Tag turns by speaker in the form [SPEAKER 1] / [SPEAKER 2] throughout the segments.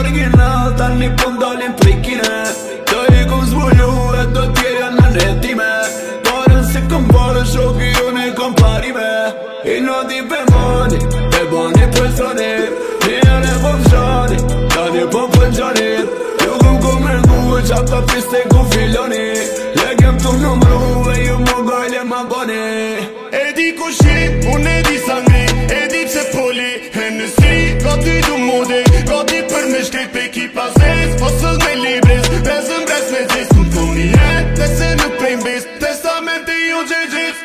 [SPEAKER 1] original, tani po m'dalin prej kine. Do i ku zbulu e do tjerja në retime. Parën se kom parën shoki unë i kom parime. I noti pe mani, pe bani për strani. Njën e po m'shani, tani po për gjanit. Ju ku mërgu e qaka piste ku filoni. Legjem tu numru e ju më gajle ma bani.
[SPEAKER 2] E di ku shi, unë e di sa ngri. E di pse poli, Hennessy. Gati du mode, gati për me shkrejt pe kipa zez. Fosëll me libres, bezën bres me zez. Kun kom një jet, dhe se nuk prej mbes. Testamente ju gjegjes.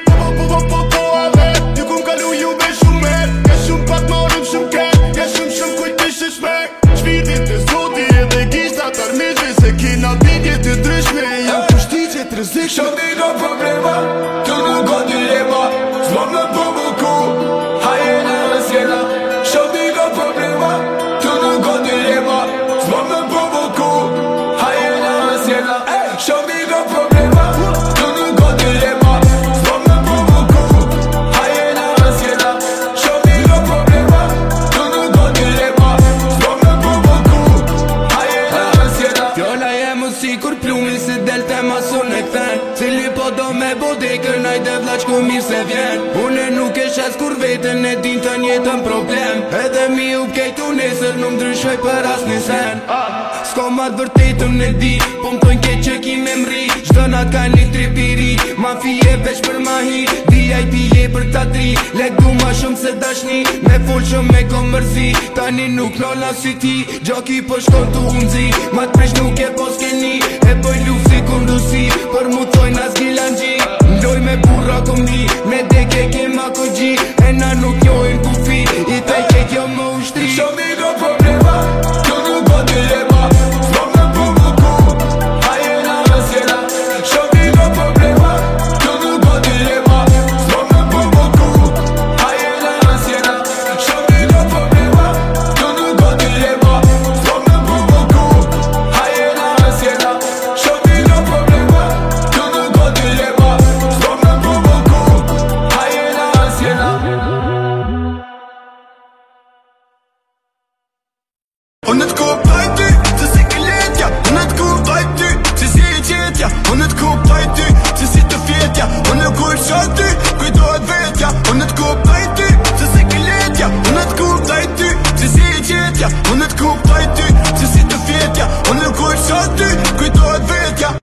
[SPEAKER 2] Po ave, ju kum kalu ju be shumë mer. Ke shumë pak marim shumë ker. Ke shumë kujt ishe shmek. Shpirtin të zoti edhe gishtat armishve. Se kina bidje të ndryshme. Jam kushtigje të rëzikshme.
[SPEAKER 1] Shoki ka problema, tu nuk ka dilema. S'ma me provoku, hajena e sjena. Shoki ka problema, tu nuk ka dilema. S'ma me provoku, hajena e sjena. Shoki ka problema, tu nuk ka dilema. S'ma me provoku, hajena e sjena. Shoki ka problema, tu nuk ka dilema. S'ma me provoku, hajena e sjena.
[SPEAKER 3] Fjolla jemu si kur plumi si delte ma sun e kthen. Cili po do me bodekër najde vla qku mirë se vjen. Une nuk e shes kur vetën e din të njetën problem. Edhe mi u pkejtu nesër nuk ndryshoj për as një sen. S'ko ma të vërtetën e di, po m'tojnë ke që ki me mri. Çdo nat ka një tripiri, mafije veç për mahi. VIP je për ta tri, lek du ma shumë se dashni. Me full shumë me kom mërzi, tani nuk nona si ti. Gjoki po shkon tu unzi, ma t'presh nuk e po s'keni. E boj luf si kundusi, për mu thojnë as gilanji. Mdoj me burra kom ni, me deke kema kogji. E na nuk njojnë kufi, i taj ke kjo më ushtri.
[SPEAKER 1] Shoki ka problema, tu nuk ka dilema. S'ma me provoku, hajena e sjena. Shoki ka problema, tu nuk ka dilema. S'ma me provoku, hajena e sjena. Shoki ka problema, tu nuk ka dilema. S'ma me provoku, hajena e sjena. Shoki ka problema, tu nuk ka dilema. S'ma me provoku, hajena e sjena. Unë t'kuptoj ty, se si ke letja. Unë t'kuptoj ty, se si e qetja. Unë t'kuptoj ty, se si të fjetja. Unë kur shoh ty, kujtohet vetja. Unë t'kuptoj ty, se si ke letja. Unë t'kuptoj ty, se si e qetja. Unë t'kuptoj ty, se